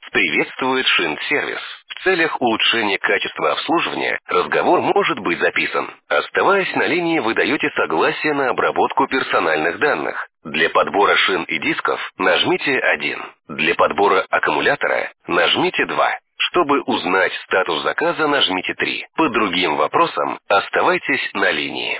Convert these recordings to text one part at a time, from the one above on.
Приветствует Шинт-сервис. В целях улучшения качества обслуживания разговор может быть записан. Оставаясь на линии, вы даете согласие на обработку персональных данных. Для подбора шин и дисков нажмите 1. Для подбора аккумулятора нажмите 2. Чтобы узнать статус заказа, нажмите 3. По другим вопросам оставайтесь на линии.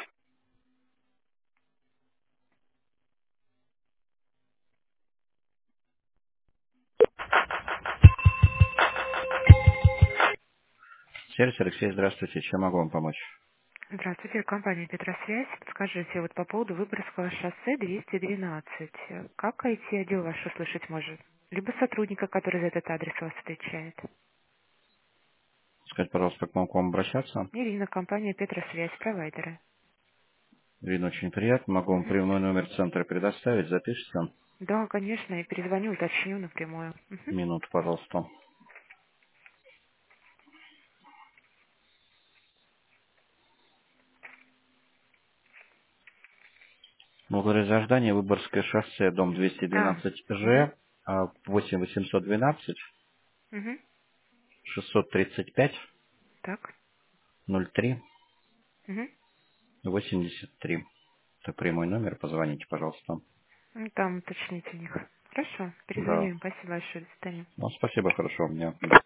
Сервис Алексей, здравствуйте. Чем могу вам помочь? Здравствуйте, компания «Петросвязь». Подскажите, вот по поводу Выборгского шоссе 212. Как IT-отдел ваш услышать может? Либо сотрудника, который за этот адрес вас встречает. Скажите, пожалуйста, как могу к вам обращаться? Ирина, компания «Петросвязь», провайдеры. Видно, очень приятно. Могу вам Мгм. прямой номер центра предоставить. Запишите. Да, конечно, я перезвоню, уточню напрямую. Мгм. Минуту, пожалуйста. Благодарю за ожидание. Выборгское шоссе, дом Мгм. 212Ж, 8812 Мгм. 635 Так. 03 Мгм. 83. Это прямой номер. Позвоните, пожалуйста. Ну, там уточните у них. Хорошо, Да. перезвоню им. Спасибо большое, до свидания. Ну, спасибо, хорошего дня.